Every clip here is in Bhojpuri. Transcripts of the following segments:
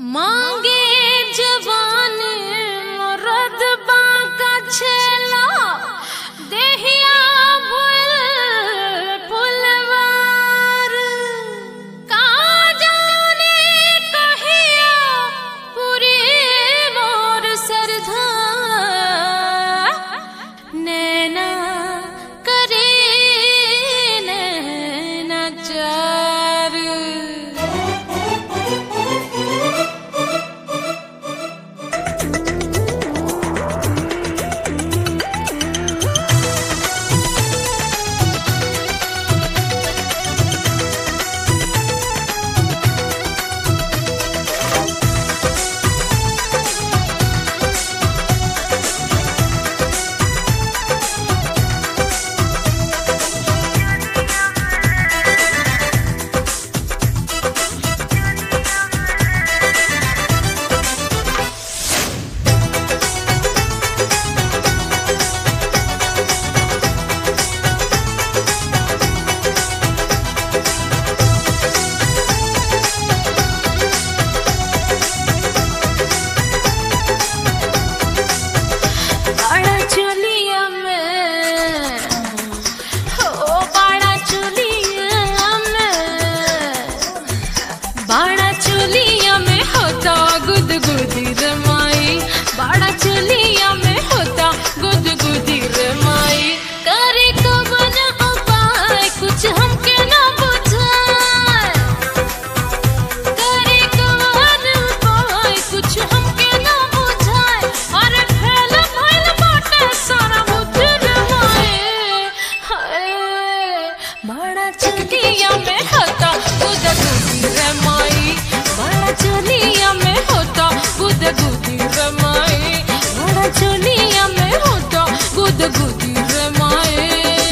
मांगे जवान मरद बांका छेला देहिया भूल फुलवार का जाने कहिया पूरी मोर सरधा नैना करे नैना चार। बाड़ा चुलिया में होता गुदगुदी रे माई, बाड़ा चुलिया में होता गुदगुदी रे माई। करे कवन उपाय कुछ हमके ना बुझाए, करे कवन उपाय कुछ हमके ना बुझाए। अरे फैल फैल बाटे सारा बुद्धि रे माई, हाय बाड़ा चुलिया में होता गुदगुदी रे माई, बाड़ा चुलिया में होता गुदगुदी रे माई, बाड़ा चुलिया में होता गुदगुदी रे माई।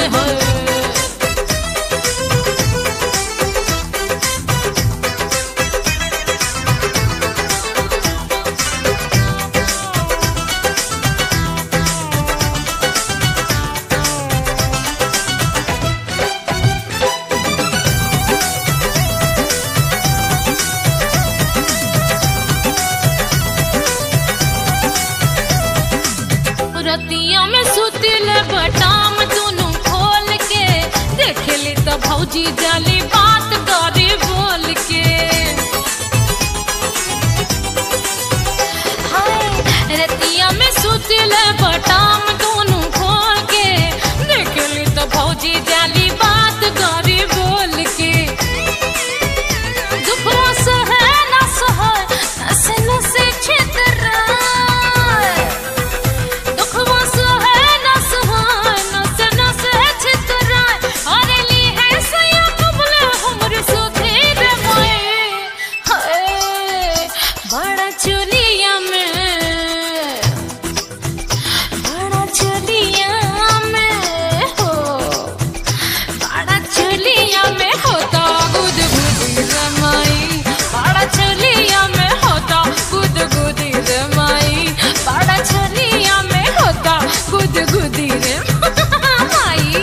रतिया में सुतिल बटाम दोनों खोल के देखली तो भौजी जाली बात करे बोल के। हाय रतिया में सुतिल बटाम दोनों खोल के देखली तो भौजी जाली बात करे बोल के। दुपहर से है ना सहर नसे नसे छितरा, चुलिया में बड़ा चुलिया में हो, बड़ा चुलिया में होता गुदगुदी रे माई, बड़ा चुलिया में होता गुदगुदी रे माई, बड़ा चुलिया में होता गुदगुदी रे माई।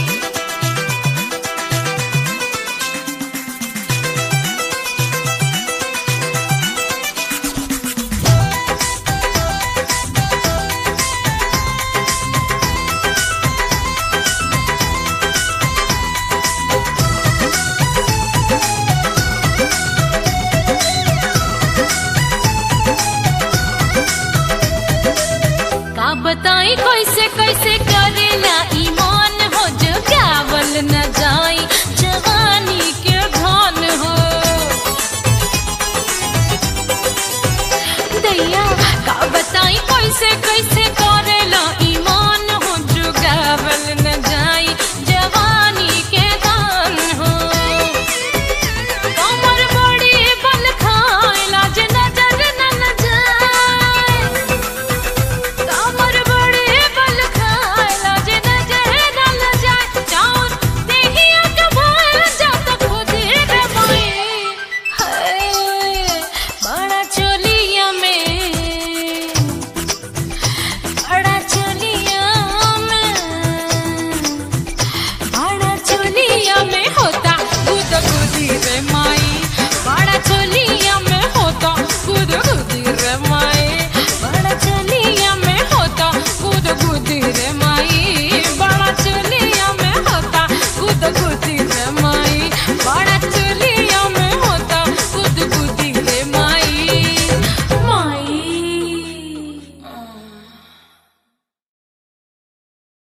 का बताई कैसे कैसे करेला ईमान हो, जो गावल न जाई जवानी के धन हो। दैया का बताई कैसे कैसे